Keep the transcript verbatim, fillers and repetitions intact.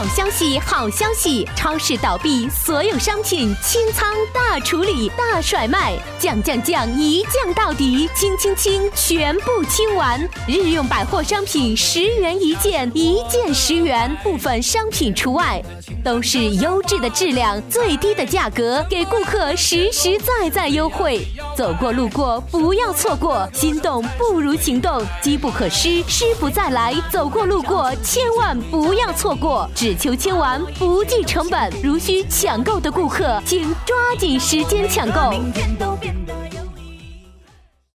消息，好消息！超市倒闭，所有商品清仓大处理、大甩卖，降降降，一降到底，清清清，全部清完。日用百货商品十元一件，一件十元，部分商品除外，都是优质的质量，最低的价格，给顾客实实在在优惠。走过路过，不要错过，心动不如行动，机不可失，失不再来。走过路过，千万不要错过，只求签完，不计成本。如需抢购的顾客，请抓紧时间抢购。